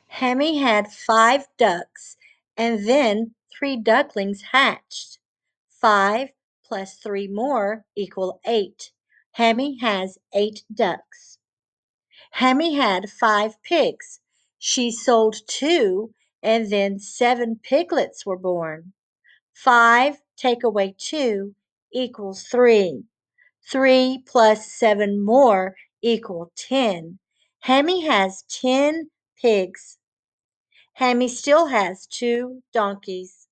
Hammy had 5 ducks, and then 3 ducklings hatched. 5 plus 3 more equal 8. Hammy has 8 ducks. Hammy had 5 pigs. She sold 2, and then 7 piglets were born. 5 take away 2 equals 3. 3 plus 7 more equal 10. Hammy has 10 pigs. Hammy still has 2 donkeys.